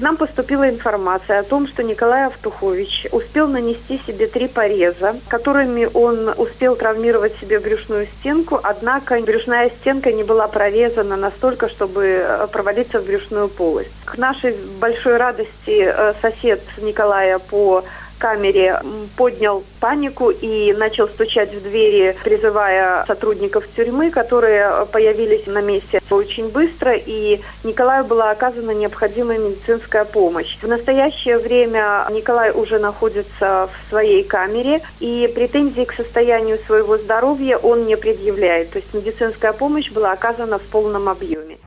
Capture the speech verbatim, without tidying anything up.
нам поступила информация о том, что Николай Автухович успел нанести себе три пореза, которыми он успел травмировать себе брюшную стенку, однако брюшная стенка не была прорезана настолько, чтобы провалиться в брюшную полость. К нашей большой радости сосед Николая по камере поднял панику и начал стучать в двери, призывая сотрудников тюрьмы, которые появились на месте очень быстро, и Николаю была оказана необходимая медицинская помощь. В настоящее время Николай уже находится в своей камере, и претензий к состоянию своего здоровья он не предъявляет. То есть медицинская помощь была оказана в полном объеме.